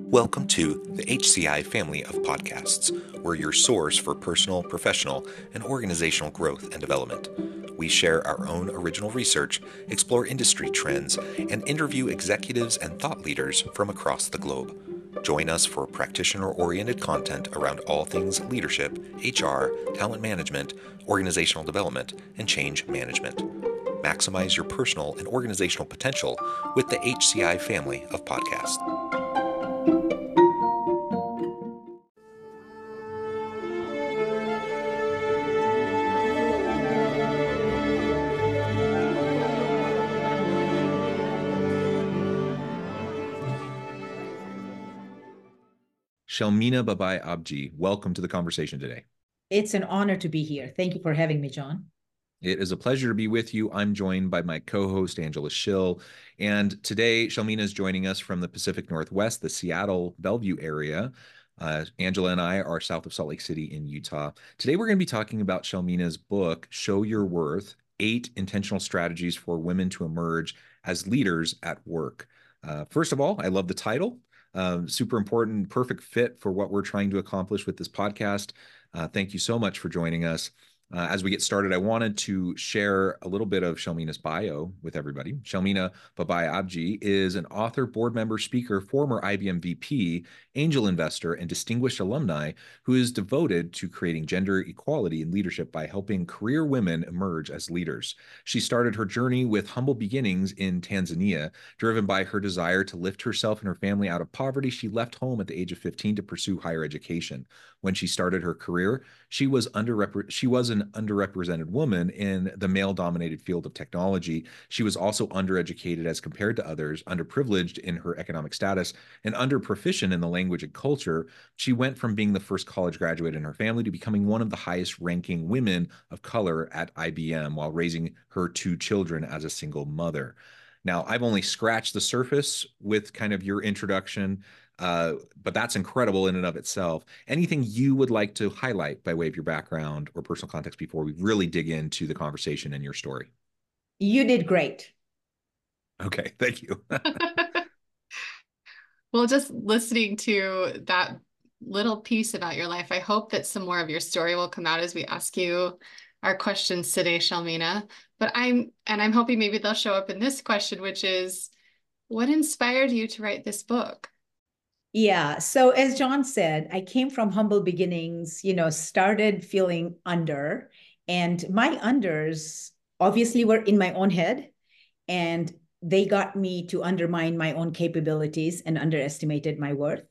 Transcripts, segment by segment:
Welcome to the HCI family of podcasts. We're your source for personal, professional, and organizational growth and development. We share our own original research, explore industry trends, and interview executives and thought leaders from across the globe. Join us for practitioner-oriented content around all things leadership, HR, talent management, organizational development, and change management. Maximize your personal and organizational potential with the HCI family of podcasts. Shelmina Babai Abji, welcome to the conversation today. It's an honor to be here. Thank you for having me, John. It is a pleasure to be with you. I'm joined by my co-host, Angela Schill. And today, Shelmina is joining us from the Pacific Northwest, the Seattle, Bellevue area. Angela and I are south of Salt Lake City in Utah. Today, we're going to be talking about Shelmina's book, Show Your Worth, 8 Intentional Strategies for Women to Emerge as Leaders at Work. First of all, I love the title. Super important, perfect fit for what we're trying to accomplish with this podcast. Thank you so much for joining us. As we get started, I wanted to share a little bit of Shelmina's bio with everybody. Shelmina Babai Abji is an author, board member, speaker, former IBM VP, angel investor, and distinguished alumni who is devoted to creating gender equality in leadership by helping career women emerge as leaders. She started her journey with humble beginnings in Tanzania. Driven by her desire to lift herself and her family out of poverty, she left home at the age of 15 to pursue higher education. When she started her career, she was an underrepresented woman in the male-dominated field of technology. She was also undereducated as compared to others, underprivileged in her economic status, and underproficient in the language and culture. She went from being the first college graduate in her family to becoming one of the highest-ranking women of color at IBM while raising her 2 children as a single mother. Now, I've only scratched the surface with kind of your introduction, but that's incredible in and of itself. Anything you would like to highlight by way of your background or personal context before we really dig into the conversation and your story? You did great. Okay, thank you. Well, just listening to that little piece about your life, I hope that some more of your story will come out as we ask you our questions today, Shelmina. But I'm hoping maybe they'll show up in this question, which is, what inspired you to write this book? Yeah. So as John said, I came from humble beginnings, started feeling under, and my unders obviously were in my own head, and they got me to undermine my own capabilities and underestimated my worth.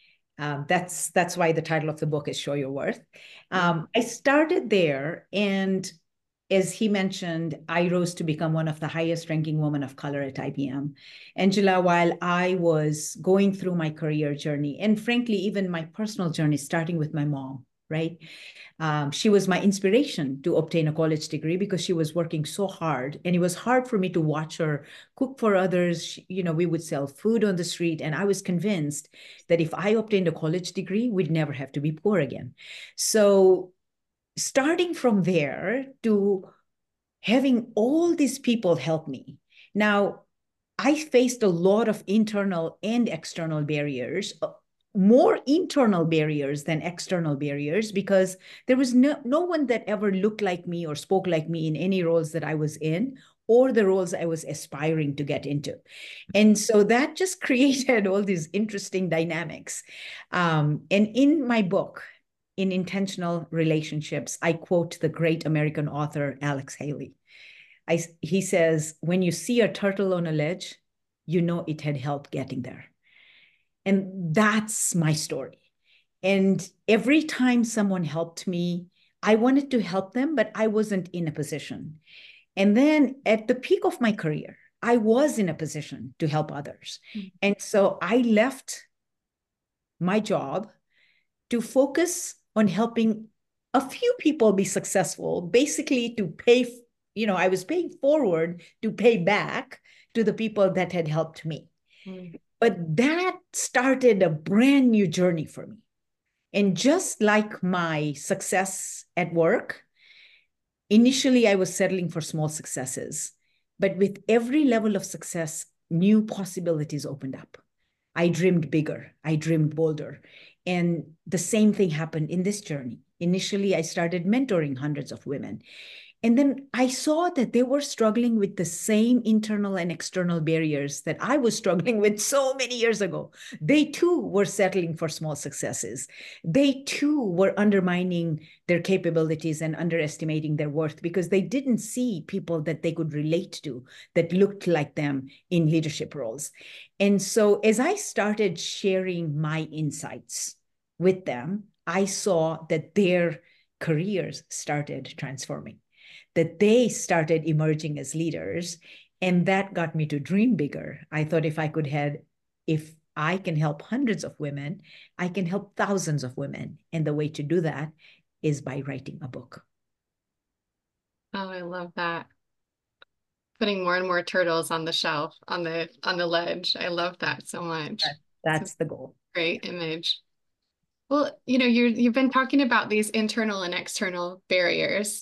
That's why the title of the book is Show Your Worth. I started there, and as he mentioned, I rose to become one of the highest ranking women of color at IBM. Angela, while I was going through my career journey, and frankly, even my personal journey, starting with my mom, right? She was my inspiration to obtain a college degree because she was working so hard. And it was hard for me to watch her cook for others. We would sell food on the street. And I was convinced that if I obtained a college degree, we'd never have to be poor again. So starting from there to having all these people help me. Now, I faced a lot of internal and external barriers, more internal barriers than external barriers, because there was no one that ever looked like me or spoke like me in any roles that I was in or the roles I was aspiring to get into. And so that just created all these interesting dynamics. And in my book, in Intentional Relationships, I quote the great American author, Alex Haley. He says, when you see a turtle on a ledge, you know it had help getting there. And that's my story. And every time someone helped me, I wanted to help them, but I wasn't in a position. And then at the peak of my career, I was in a position to help others. And so I left my job to focus on helping a few people be successful, basically to pay, I was paying forward to pay back to the people that had helped me. But that started a brand new journey for me. And just like my success at work, initially I was settling for small successes. But with every level of success, new possibilities opened up. I dreamed bigger, I dreamed bolder. And the same thing happened in this journey. Initially, I started mentoring hundreds of women. And then I saw that they were struggling with the same internal and external barriers that I was struggling with so many years ago. They too were settling for small successes. They too were undermining their capabilities and underestimating their worth because they didn't see people that they could relate to that looked like them in leadership roles. And so as I started sharing my insights with them, I saw that their careers started transforming, that they started emerging as leaders. And that got me to dream bigger. I thought if I can help hundreds of women, I can help thousands of women. And the way to do that is by writing a book. Oh, I love that. Putting more and more turtles on the shelf, on the ledge. I love that so much. That's the goal. Great image. Well, you've been talking about these internal and external barriers.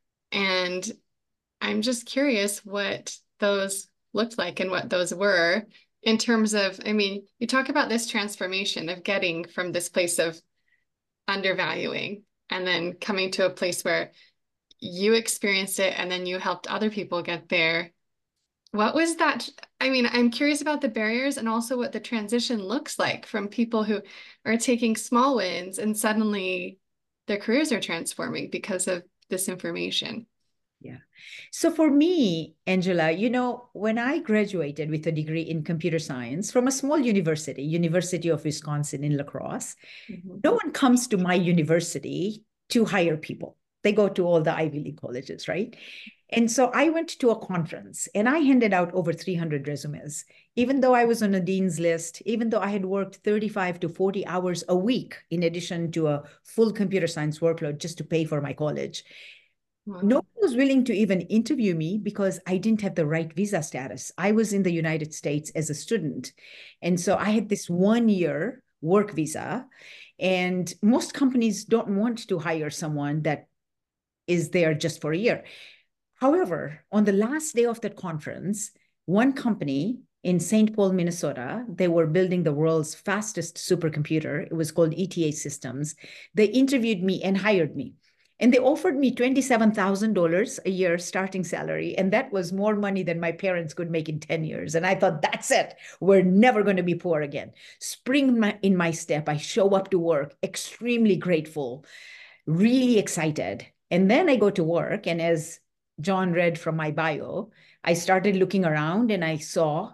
And I'm just curious what those looked like and what those were in terms of, you talk about this transformation of getting from this place of undervaluing and then coming to a place where you experienced it and then you helped other people get there. What was that? I'm curious about the barriers and also what the transition looks like from people who are taking small wins and suddenly their careers are transforming because of this information. Yeah. So for me, Angela, when I graduated with a degree in computer science from a small university, University of Wisconsin in La Crosse, no one comes to my university to hire people. They go to all the Ivy League colleges, right? And so I went to a conference and I handed out over 300 resumes, even though I was on a dean's list, even though I had worked 35 to 40 hours a week in addition to a full computer science workload just to pay for my college. Wow. No one was willing to even interview me because I didn't have the right visa status. I was in the United States as a student. And so I had this 1-year work visa. And most companies don't want to hire someone that is there just for a year. However, on the last day of that conference, one company in St. Paul, Minnesota, they were building the world's fastest supercomputer. It was called ETA Systems. They interviewed me and hired me. And they offered me $27,000 a year starting salary. And that was more money than my parents could make in 10 years. And I thought, that's it. We're never going to be poor again. Spring in my step, I show up to work, extremely grateful, really excited. And then I go to work. And as John read from my bio, I started looking around and I saw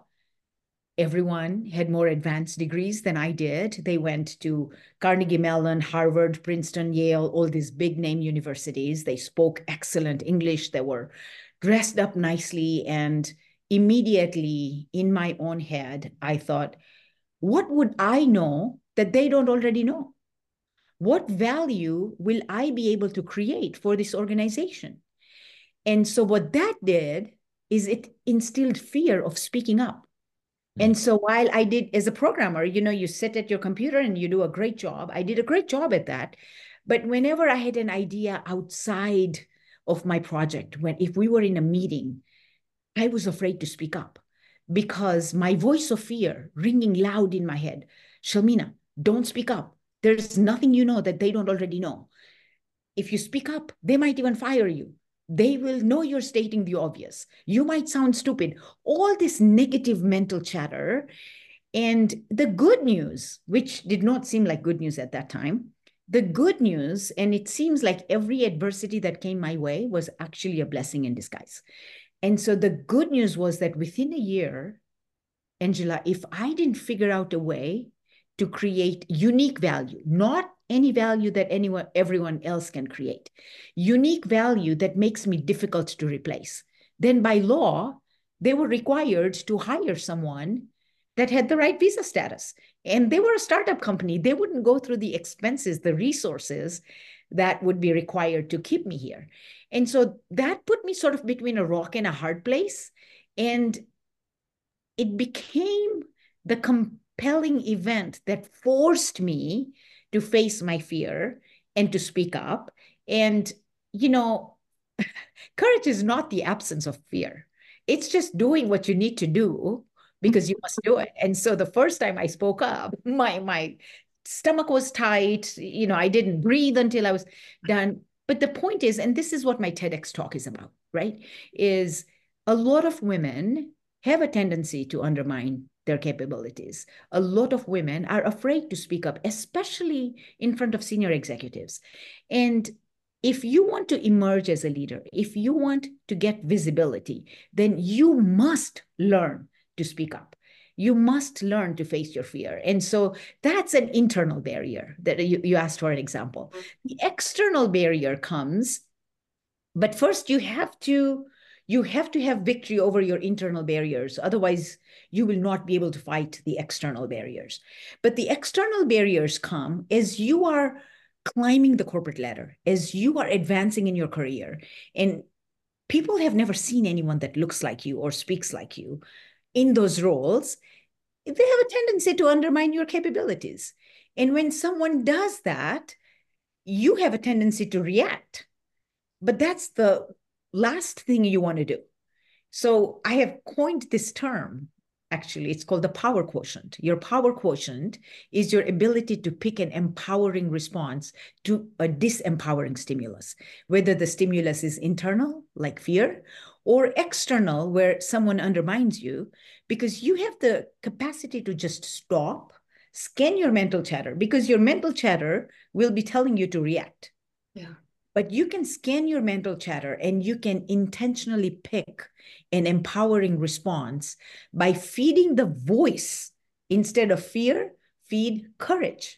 everyone had more advanced degrees than I did. They went to Carnegie Mellon, Harvard, Princeton, Yale, all these big name universities. They spoke excellent English. They were dressed up nicely. And immediately in my own head, I thought, what would I know that they don't already know? What value will I be able to create for this organization? And so what that did is it instilled fear of speaking up. And so while I did, as a programmer, you sit at your computer and you do a great job. I did a great job at that. But whenever I had an idea outside of my project, if we were in a meeting, I was afraid to speak up because my voice of fear ringing loud in my head, Shalmina, don't speak up. There's nothing you know that they don't already know. If you speak up, they might even fire you. They will know you're stating the obvious. You might sound stupid. All this negative mental chatter. And the good news, which did not seem like good news at that time, the good news, and it seems like every adversity that came my way was actually a blessing in disguise. And so the good news was that within a year, Angela, if I didn't figure out a way to create unique value, not any value that everyone else can create, unique value that makes me difficult to replace, then by law, they were required to hire someone that had the right visa status. And they were a startup company. They wouldn't go through the expenses, the resources that would be required to keep me here. And so that put me sort of between a rock and a hard place. And it became the compelling event that forced me to face my fear and to speak up. And, courage is not the absence of fear. It's just doing what you need to do because you must do it. And so the first time I spoke up, my stomach was tight. I didn't breathe until I was done. But the point is, and this is what my TEDx talk is about, right? Is a lot of women have a tendency to undermine their capabilities. A lot of women are afraid to speak up, especially in front of senior executives. And if you want to emerge as a leader, if you want to get visibility, then you must learn to speak up. You must learn to face your fear. And so that's an internal barrier that you asked for an example. The external barrier comes, but first you have to have victory over your internal barriers. Otherwise, you will not be able to fight the external barriers. But the external barriers come as you are climbing the corporate ladder, as you are advancing in your career. And people have never seen anyone that looks like you or speaks like you in those roles. They have a tendency to undermine your capabilities. And when someone does that, you have a tendency to react. But that's the last thing you want to do. So I have coined this term. Actually, it's called the power quotient. Your power quotient is your ability to pick an empowering response to a disempowering stimulus, whether the stimulus is internal, like fear, or external, where someone undermines you, because you have the capacity to just stop, scan your mental chatter, because your mental chatter will be telling you to react. Yeah. But you can scan your mental chatter and you can intentionally pick an empowering response by feeding the voice. Instead of fear, feed courage.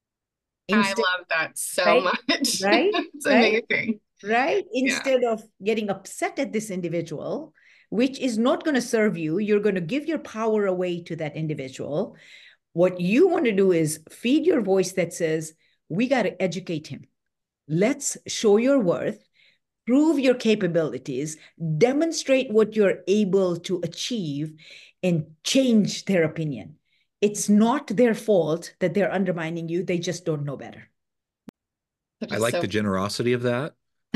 I love that so right, much. Right? It's amazing. Right? Instead of getting upset at this individual, which is not going to serve you, you're going to give your power away to that individual. What you want to do is feed your voice that says, we got to educate him. Let's show your worth, prove your capabilities, demonstrate what you're able to achieve, and change their opinion. It's not their fault that they're undermining you. They just don't know better. I like the generosity of that.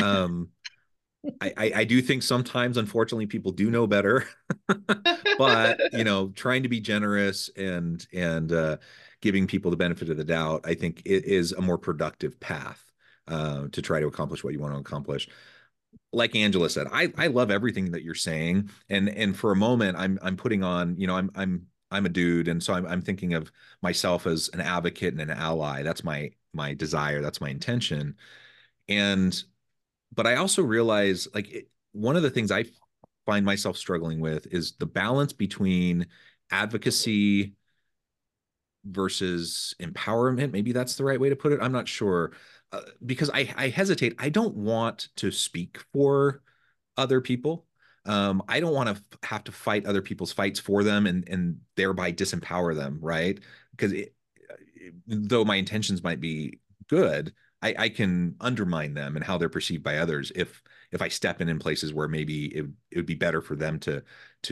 I do think sometimes, unfortunately, people do know better, but trying to be generous and giving people the benefit of the doubt, I think it is a more productive path to try to accomplish what you want to accomplish. Like Angela said, I love everything that you're saying, and for a moment, I'm putting on, I'm a dude, and so I'm thinking of myself as an advocate and an ally. That's my desire. That's my intention, but I also realize, like, one of the things I find myself struggling with is the balance between advocacy versus empowerment. Maybe that's the right way to put it. I'm not sure, because I hesitate. I don't want to speak for other people. I don't want to have to fight other people's fights for them and thereby disempower them, right? Because though my intentions might be good, I can undermine them and how they're perceived by others if I step in places where maybe it would be better for them to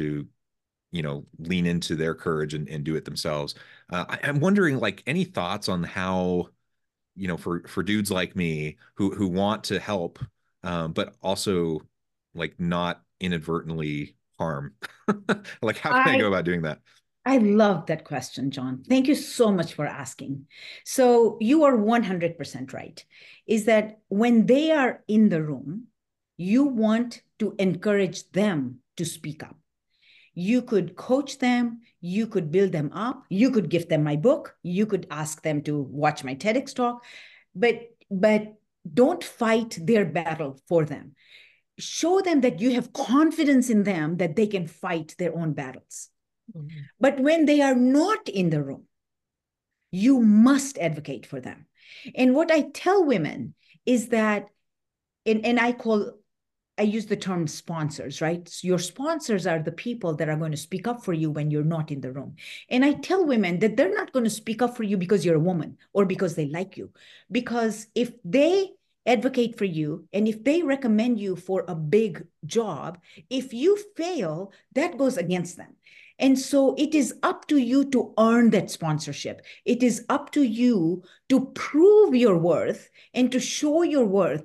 lean into their courage and do it themselves. I'm wondering, like, any thoughts on how, for dudes like me who want to help, but also, like, not inadvertently harm. Like, how can I go about doing that? I love that question, John. Thank you so much for asking. So you are 100% right, is that when they are in the room, you want to encourage them to speak up. You could coach them, you could build them up, you could give them my book, you could ask them to watch my TEDx talk, but don't fight their battle for them. Show them that you have confidence in them, that they can fight their own battles. Mm-hmm. But when they are not in the room, you must advocate for them. And what I tell women is that, and I use the term sponsors, right? So your sponsors are the people that are going to speak up for you when you're not in the room. And I tell women that they're not going to speak up for you because you're a woman or because they like you. Because if they advocate for you and if they recommend you for a big job, if you fail, that goes against them. And so it is up to you to earn that sponsorship. It is up to you to prove your worth and to show your worth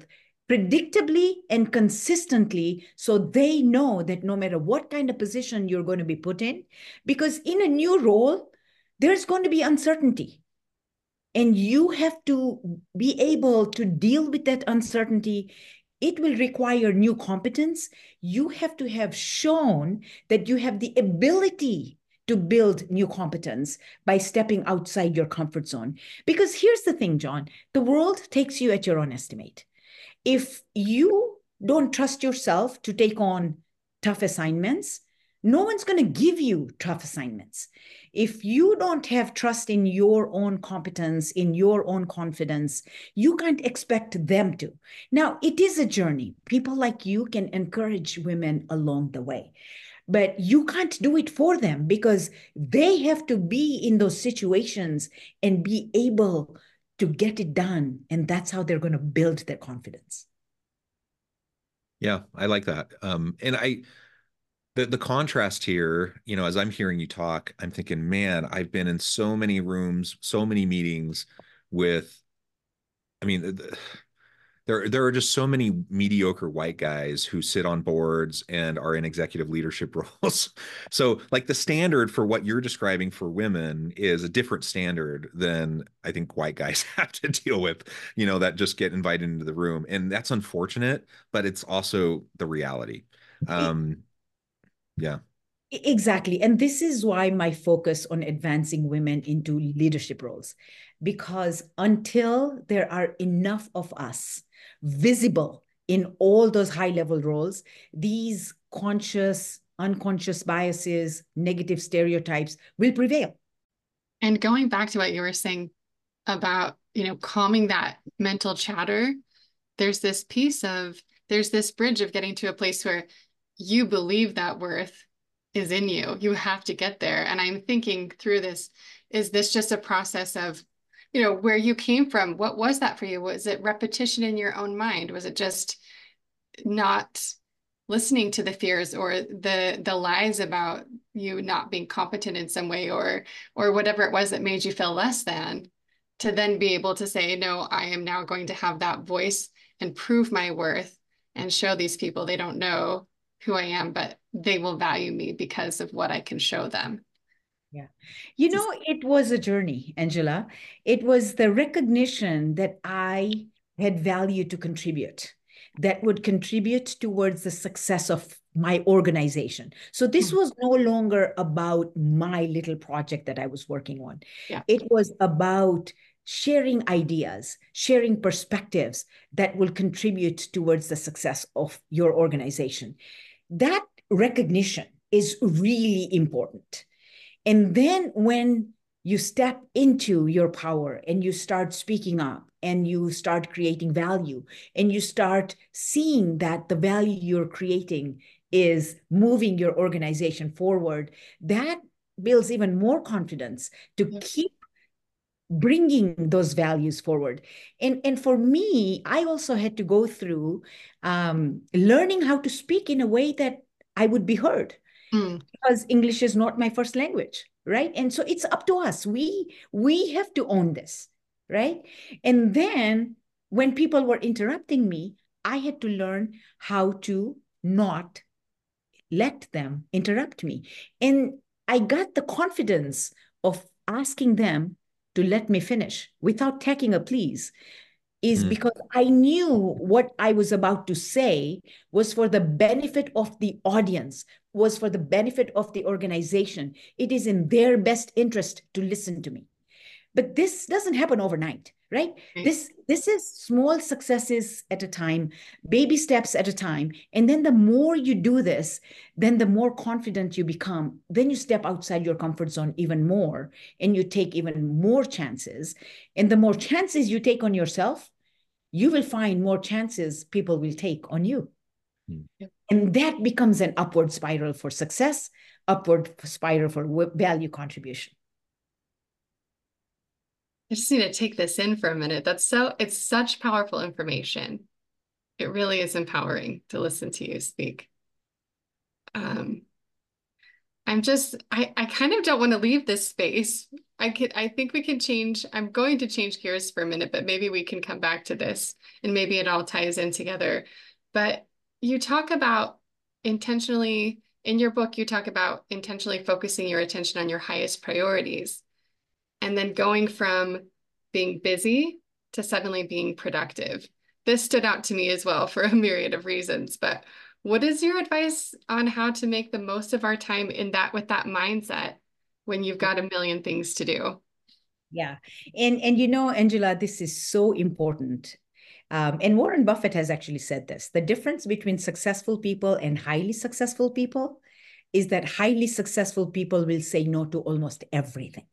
predictably and consistently, so they know that no matter what kind of position you're going to be put in, because in a new role, there's going to be uncertainty. And you have to be able to deal with that uncertainty. It will require new competence. You have to have shown that you have the ability to build new competence by stepping outside your comfort zone. Because here's the thing, John, the world takes you at your own estimate. If you don't trust yourself to take on tough assignments, no one's going to give you tough assignments. If you don't have trust in your own competence, in your own confidence, you can't expect them to. Now, it is a journey. People like you can encourage women along the way, but you can't do it for them because they have to be in those situations and be able to get it done. And that's how they're going to build their confidence. Yeah, I like that. The contrast here, as I'm hearing you talk, I'm thinking, man, I've been in so many rooms, so many meetings with, I mean, there are just so many mediocre white guys who sit on boards and are in executive leadership roles. So like the standard for what you're describing for women is a different standard than I think white guys have to deal with, that just get invited into the room. And that's unfortunate, but it's also the reality. Yeah. Exactly. And this is why my focus on advancing women into leadership roles, because until there are enough of us visible in all those high level roles, these conscious, unconscious biases, negative stereotypes will prevail. And going back to what you were saying about, calming that mental chatter, there's this bridge of getting to a place where you believe that worth is in you. You have to get there. And I'm thinking through this, is this just a process of, where you came from? What was that for you? Was it repetition in your own mind? Was it just not listening to the fears or the lies about you not being competent in some way, or whatever it was that made you feel less than, to then be able to say, no, I am now going to have that voice and prove my worth and show these people they don't know who I am, but they will value me because of what I can show them. Yeah. It was a journey, Angela. It was the recognition that I had value to contribute, that would contribute towards the success of my organization. So this was no longer about my little project that I was working on. Yeah. It was about sharing ideas, sharing perspectives that will contribute towards the success of your organization. That recognition is really important. And then when you step into your power and you start speaking up and you start creating value and you start seeing that the value you're creating is moving your organization forward, that builds even more confidence to keep bringing those values forward. And for me, I also had to go through learning how to speak in a way that I would be heard. Because English is not my first language, right? And so it's up to us. We have to own this, right? And then when people were interrupting me, I had to learn how to not let them interrupt me. And I got the confidence of asking them to let me finish without taking a please, is because I knew what I was about to say was for the benefit of the audience, was for the benefit of the organization. It is in their best interest to listen to me. But this doesn't happen overnight, right? This is small successes at a time, baby steps at a time. And then the more you do this, then the more confident you become. Then you step outside your comfort zone even more, and you take even more chances. And the more chances you take on yourself, you will find more chances people will take on you. And that becomes an upward spiral for success, upward spiral for value contribution. I just need to take this in for a minute. It's such powerful information. It really is empowering to listen to you speak. I kind of don't want to leave this space I think we can change. I'm going to change gears for a minute, but maybe we can come back to this and maybe it all ties in together. But you talk about intentionally, in your book, you talk about intentionally focusing your attention on your highest priorities and then going from being busy to suddenly being productive. This stood out to me as well for a myriad of reasons, but what is your advice on how to make the most of our time in that with that mindset when you've got a million things to do? Yeah. And you know, Angela, this is so important. And Warren Buffett has actually said this. The difference between successful people and highly successful people is that highly successful people will say no to almost everything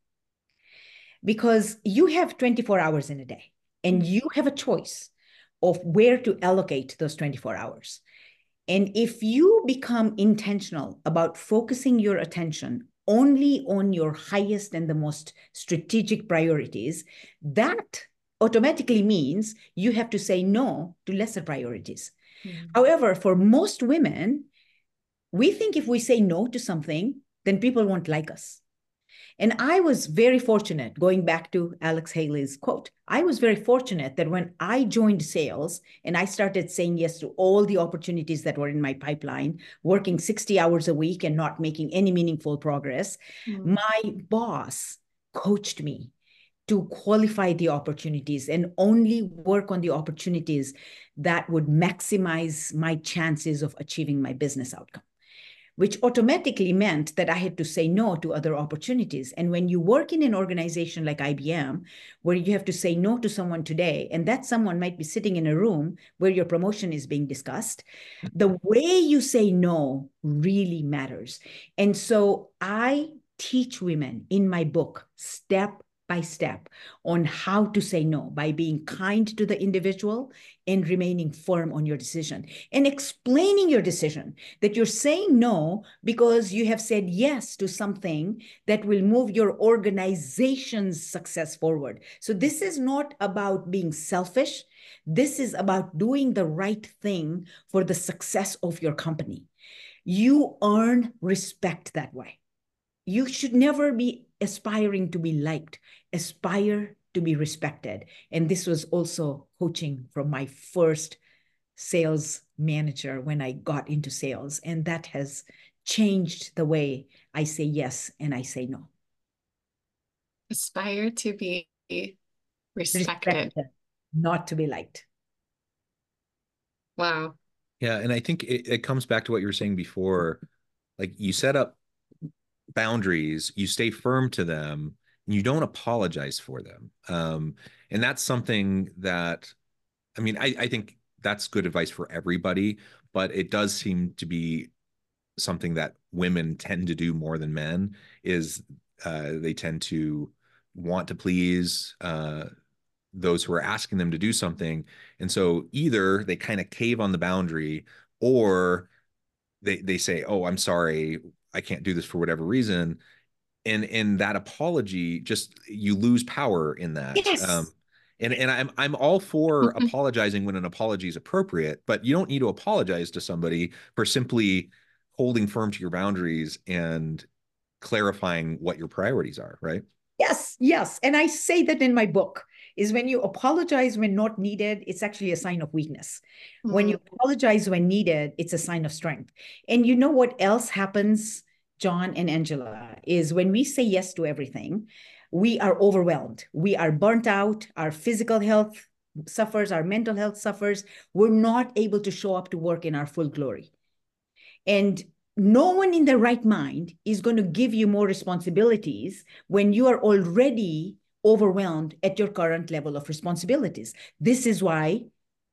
because you have 24 hours in a day and you have a choice of where to allocate those 24 hours. And if you become intentional about focusing your attention only on your highest and the most strategic priorities, that automatically means you have to say no to lesser priorities. Mm-hmm. However, for most women, we think if we say no to something, then people won't like us. And I was very fortunate, going back to Alex Haley's quote, I was very fortunate that when I joined sales and I started saying yes to all the opportunities that were in my pipeline, working 60 hours a week and not making any meaningful progress, my boss coached me to qualify the opportunities and only work on the opportunities that would maximize my chances of achieving my business outcome, which automatically meant that I had to say no to other opportunities. And when you work in an organization like IBM, where you have to say no to someone today, and that someone might be sitting in a room where your promotion is being discussed, the way you say no really matters. And so I teach women in my book, step by step, on how to say no by being kind to the individual and remaining firm on your decision and explaining your decision that you're saying no because you have said yes to something that will move your organization's success forward. So this is not about being selfish. This is about doing the right thing for the success of your company. You earn respect that way. You should never be aspiring to be liked, aspire to be respected. And this was also coaching from my first sales manager when I got into sales. And that has changed the way I say yes and I say no. Aspire to be respected, not to be liked. Wow. Yeah. And I think it comes back to what you were saying before. Like, you set up boundaries, you stay firm to them, and you don't apologize for them. And that's something that, I mean, I think that's good advice for everybody, but it does seem to be something that women tend to do more than men, is they tend to want to please those who are asking them to do something. And so either they kind of cave on the boundary, or they say, oh, I'm sorry, I can't do this for whatever reason. And in that apology, just, you lose power in that. Yes. And I'm all for apologizing when an apology is appropriate, but you don't need to apologize to somebody for simply holding firm to your boundaries and clarifying what your priorities are, right? Yes, yes. And I say that in my book, is when you apologize when not needed, it's actually a sign of weakness. When you apologize when needed, it's a sign of strength. And you know what else happens, John and Angela, is when we say yes to everything, we are overwhelmed. We are burnt out. Our physical health suffers. Our mental health suffers. We're not able to show up to work in our full glory. And no one in their right mind is going to give you more responsibilities when you are already overwhelmed at your current level of responsibilities. This is why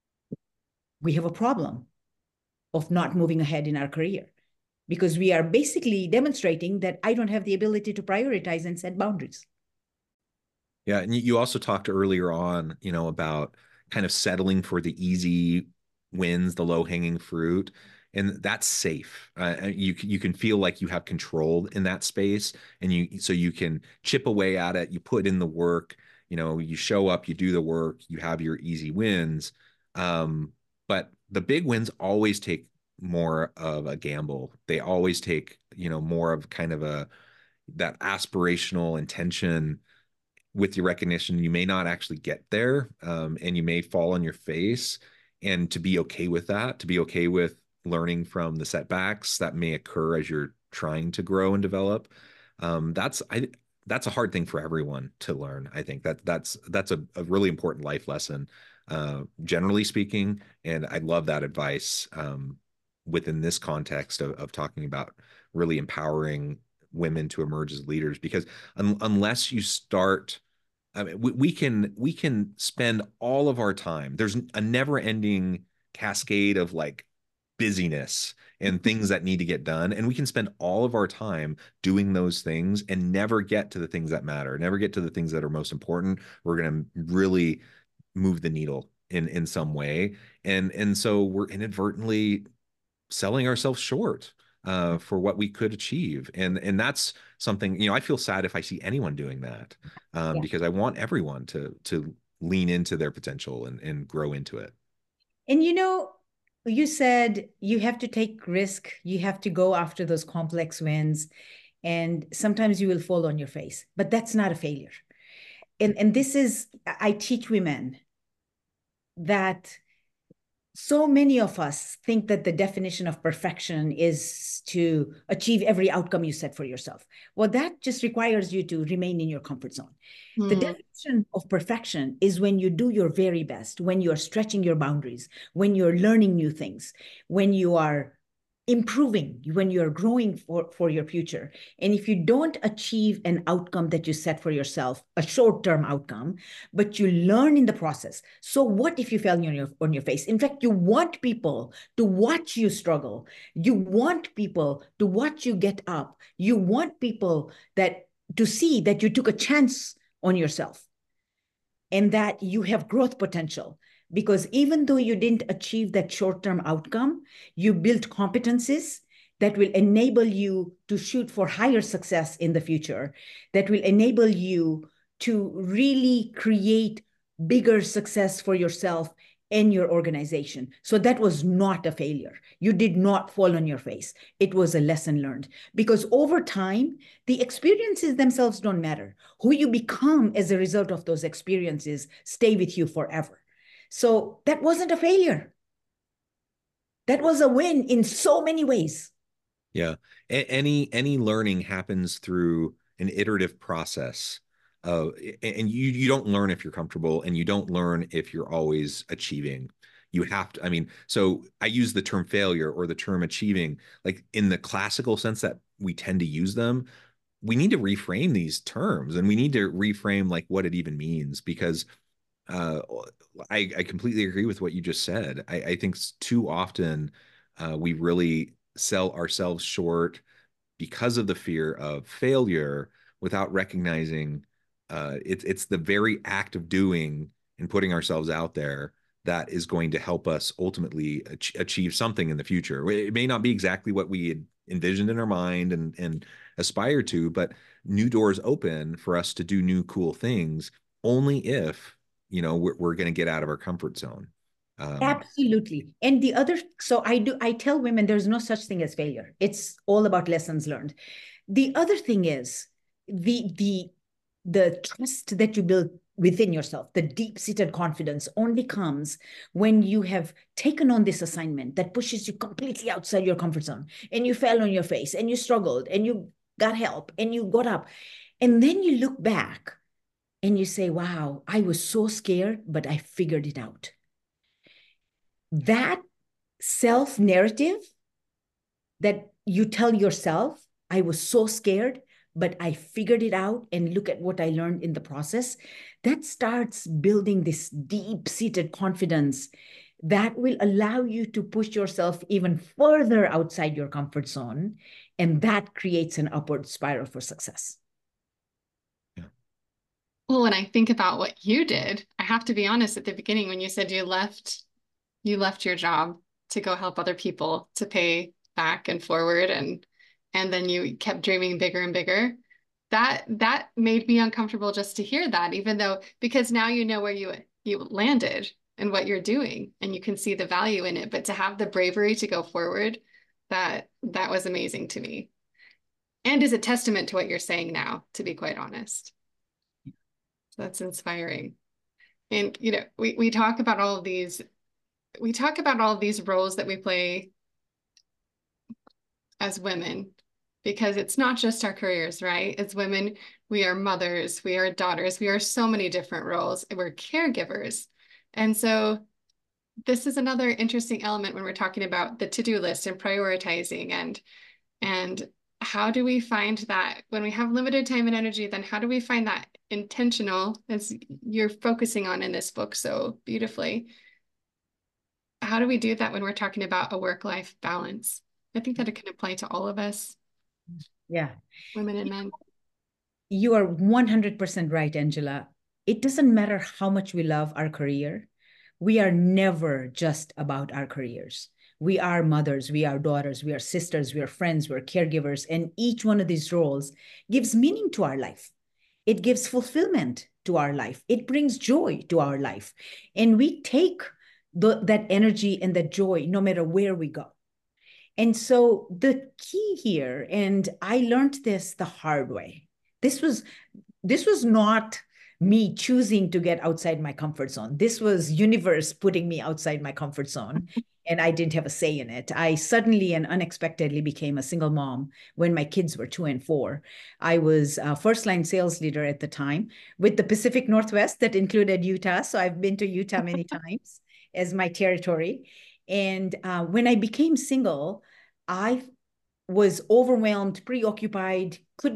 we have a problem of not moving ahead in our career, because we are basically demonstrating that I don't have the ability to prioritize and set boundaries. Yeah. And you also talked earlier on, about kind of settling for the easy wins, the low hanging fruit. And that's safe. You can feel like you have control in that space, and so you can chip away at it. You put in the work. You show up, you do the work, you have your easy wins. But the big wins always take more of a gamble. They always take more of kind of a that aspirational intention with your recognition, you may not actually get there, and you may fall on your face, and to be okay with that, to be okay with learning from the setbacks that may occur as you're trying to grow and develop. That's a hard thing for everyone to learn. I think that's a really important life lesson, generally speaking. And I love that advice, within this context of talking about really empowering women to emerge as leaders, because unless you start, I mean, we can spend all of our time. There's a never ending cascade of like busyness and things that need to get done, and we can spend all of our time doing those things and never get to the things that matter, never get to the things that are most important. We're going to really move the needle in some way, and so we're inadvertently selling ourselves short, for what we could achieve. And that's something, I feel sad if I see anyone doing that, Yeah. because I want everyone to lean into their potential and grow into it. And you said you have to take risk, you have to go after those complex wins, and sometimes you will fall on your face, but that's not a failure. And this is, I teach women that so many of us think that the definition of perfection is to achieve every outcome you set for yourself. Well, that just requires you to remain in your comfort zone. The definition of perfection is when you do your very best, when you're stretching your boundaries, when you're learning new things, when you are improving, when you're growing for your future. And if you don't achieve an outcome that you set for yourself, a short-term outcome, but you learn in the process. So what if you fell on your face? In fact, you want people to watch you struggle. You want people to watch you get up. You want people to see that you took a chance on yourself and that you have growth potential. Because even though you didn't achieve that short-term outcome, you built competencies that will enable you to shoot for higher success in the future, that will enable you to really create bigger success for yourself and your organization. So that was not a failure. You did not fall on your face. It was a lesson learned. Because over time, the experiences themselves don't matter. Who you become as a result of those experiences stay with you forever. So that wasn't a failure. That was a win in so many ways. Yeah. Any learning happens through an iterative process. And you don't learn if you're comfortable, and you don't learn if you're always achieving. You have to, I mean, so I use the term failure or the term achieving, like in the classical sense that we tend to use them. We need to reframe these terms, and we need to reframe like what it even means, because uh, I completely agree with what you just said. I think too often, we really sell ourselves short because of the fear of failure, without recognizing, it's the very act of doing and putting ourselves out there that is going to help us ultimately achieve something in the future. It may not be exactly what we had envisioned in our mind and aspire to, but new doors open for us to do new cool things only if we're going to get out of our comfort zone. Absolutely. And so I tell women there's no such thing as failure. It's all about lessons learned. The other thing is the trust that you build within yourself, the deep-seated confidence only comes when you have taken on this assignment that pushes you completely outside your comfort zone, and you fell on your face and you struggled and you got help and you got up. And then you look back and you say, wow, I was so scared, but I figured it out. That self-narrative that you tell yourself, I was so scared, but I figured it out, and look at what I learned in the process, that starts building this deep-seated confidence that will allow you to push yourself even further outside your comfort zone. And that creates an upward spiral for success. Yeah. Well, when I think about what you did, I have to be honest, at the beginning, when you said you left your job to go help other people, to pay back and forward, and then you kept dreaming bigger and bigger. That made me uncomfortable just to hear that, even though, because now you know where you landed and what you're doing, and you can see the value in it. But to have the bravery to go forward, that was amazing to me. and is a testament to what you're saying now, to be quite honest. So that's inspiring. And, you know, we talk about all of these, roles that we play as women, because it's not just our careers, right? As women, we are mothers, we are daughters, we are so many different roles. We're caregivers. And so this is another interesting element when we're talking about the to-do list and prioritizing, and how do we find that when we have limited time and energy, then how do we find that intentional, as you're focusing on in this book so beautifully? How do we do that when we're talking about a work-life balance? I think that it can apply to all of us. Yeah. Women and men. You are 100% right, Angela. It doesn't matter how much we love our career. We are never just about our careers. We are mothers, we are daughters, we are sisters, we are friends, we're caregivers. And each one of these roles gives meaning to our life. It gives fulfillment to our life. It brings joy to our life. And we take that energy and that joy no matter where we go. And so the key here, and I learned this the hard way. This was not me choosing to get outside my comfort zone. This was universe putting me outside my comfort zone, and I didn't have a say in it. I suddenly and unexpectedly became a single mom when my kids were 2 and 4. I was a first-line sales leader at the time with the Pacific Northwest that included Utah. So I've been to Utah many times as my territory. And when I became single, I was overwhelmed, preoccupied,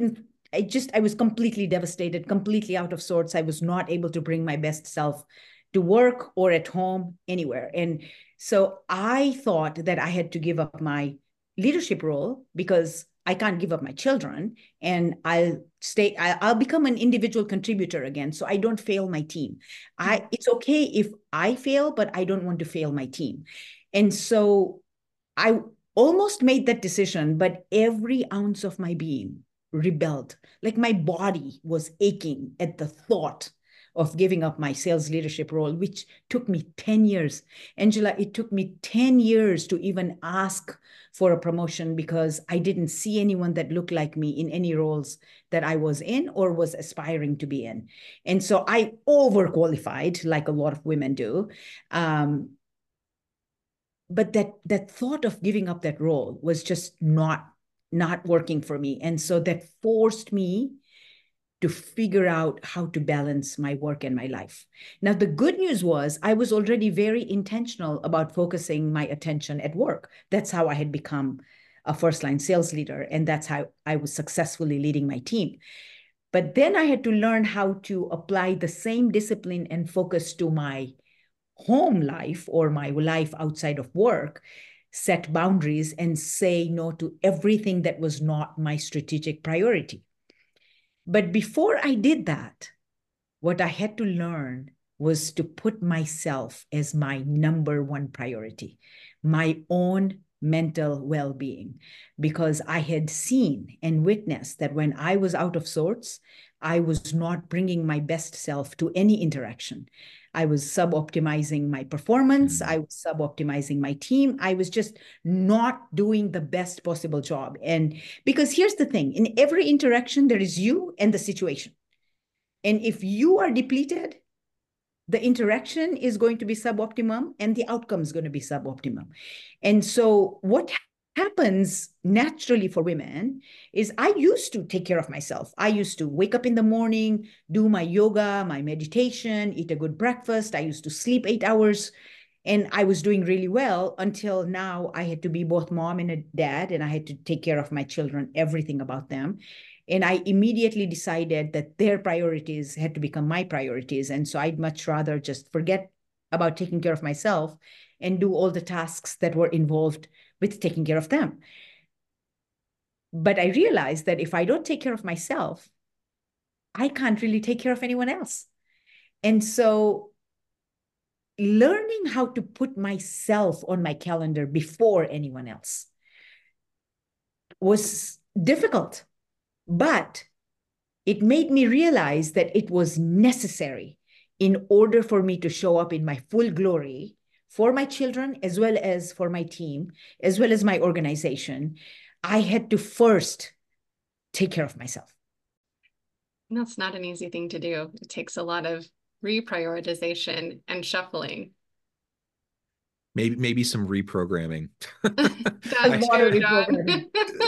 I was completely devastated, completely out of sorts. I was not able to bring my best self to work or at home, anywhere. And so I thought that I had to give up my leadership role because I can't give up my children, and I'll become an individual contributor again, so I don't fail my team. It's okay if I fail, but I don't want to fail my team. And so I almost made that decision, but every ounce of my being rebelled. Like my body was aching at the thought of giving up my sales leadership role, which took me 10 years. Angela, it took me 10 years to even ask for a promotion because I didn't see anyone that looked like me in any roles that I was in or was aspiring to be in. And so I overqualified, like a lot of women do. But that thought of giving up that role was just not working for me. And so that forced me to figure out how to balance my work and my life. Now, the good news was I was already very intentional about focusing my attention at work. That's how I had become a first-line sales leader, and that's how I was successfully leading my team. But then I had to learn how to apply the same discipline and focus to my home life or my life outside of work, set boundaries, and say no to everything that was not my strategic priority. But before I did that, what I had to learn was to put myself as my number one priority, my own mental well-being, because I had seen and witnessed that when I was out of sorts, I was not bringing my best self to any interaction. I was sub-optimizing my performance. I was sub-optimizing my team. I was just not doing the best possible job. And because here's the thing, in every interaction, there is you and the situation. And if you are depleted, the interaction is going to be suboptimum and the outcome is going to be suboptimum. And so what happens naturally for women is I used to take care of myself. I used to wake up in the morning, do my yoga, my meditation, eat a good breakfast. I used to sleep 8 hours, and I was doing really well until now I had to be both mom and a dad, and I had to take care of my children, everything about them. And I immediately decided that their priorities had to become my priorities. And so I'd much rather just forget about taking care of myself and do all the tasks that were involved with taking care of them. But I realized that if I don't take care of myself, I can't really take care of anyone else. And so learning how to put myself on my calendar before anyone else was difficult, but it made me realize that it was necessary in order for me to show up in my full glory for my children, as well as for my team, as well as my organization. I had to first take care of myself. And that's not an easy thing to do. It takes a lot of reprioritization and shuffling. Maybe some reprogramming. That's true, John.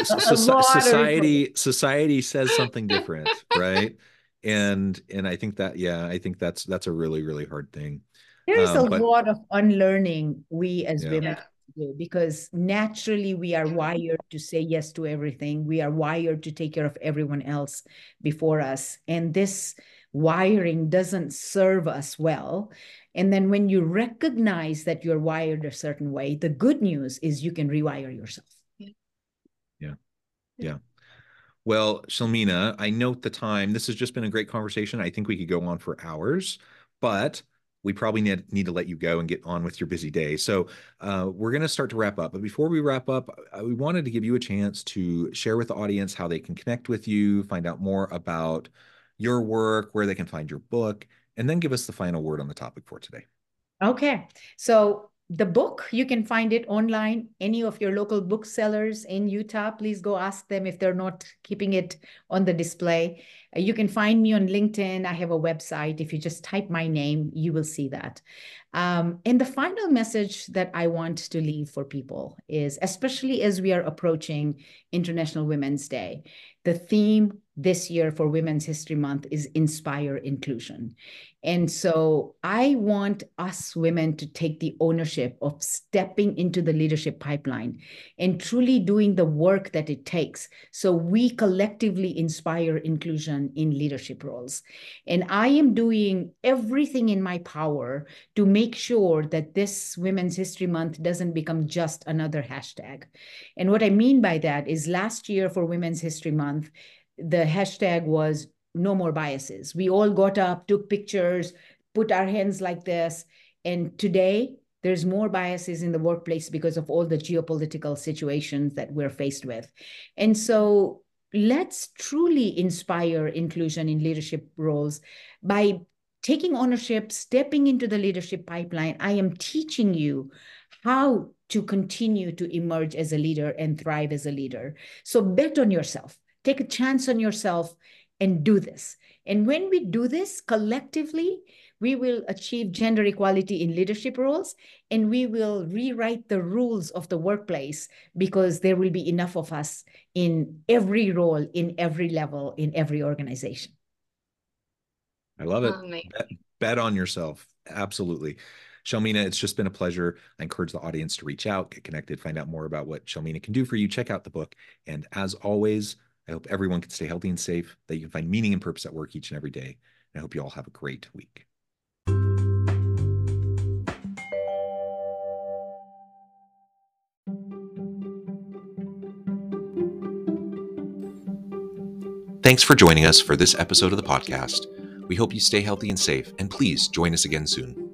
Society says something different, right? And I think that, yeah, I think that's a really, really hard thing. There's a lot of unlearning we as Yeah. women do, because naturally we are wired to say yes to everything. We are wired to take care of everyone else before us. And this wiring doesn't serve us well. And then when you recognize that you're wired a certain way, the good news is you can rewire yourself. Yeah. Well, Shalmina, I note the time. This has just been a great conversation. I think we could go on for hours, but we probably need to let you go and get on with your busy day. So we're going to start to wrap up. But before we wrap up, we wanted to give you a chance to share with the audience how they can connect with you, find out more about your work, where they can find your book, and then give us the final word on the topic for today. Okay. So the book, you can find it online. Any of your local booksellers in Utah, please go ask them if they're not keeping it on the display. You can find me on LinkedIn. I have a website. If you just type my name, you will see that. And the final message that I want to leave for people is, especially as we are approaching International Women's Day, the theme this year for Women's History Month is Inspire Inclusion. And so I want us women to take the ownership of stepping into the leadership pipeline and truly doing the work that it takes so we collectively inspire inclusion in leadership roles. And I am doing everything in my power to make sure that this Women's History Month doesn't become just another hashtag. And what I mean by that is last year for Women's History Month, the hashtag was no more biases. We all got up, took pictures, put our hands like this. And today, there's more biases in the workplace because of all the geopolitical situations that we're faced with. And so let's truly inspire inclusion in leadership roles by taking ownership, stepping into the leadership pipeline. I am teaching you how to continue to emerge as a leader and thrive as a leader. So bet on yourself. Take a chance on yourself and do this. And when we do this collectively, we will achieve gender equality in leadership roles, and we will rewrite the rules of the workplace because there will be enough of us in every role, in every level, in every organization. I love it. Bet on yourself. Absolutely. Shalmina, it's just been a pleasure. I encourage the audience to reach out, get connected, find out more about what Shalmina can do for you. Check out the book. And as always, I hope everyone can stay healthy and safe, that you can find meaning and purpose at work each and every day. And I hope you all have a great week. Thanks for joining us for this episode of the podcast. We hope you stay healthy and safe, and please join us again soon.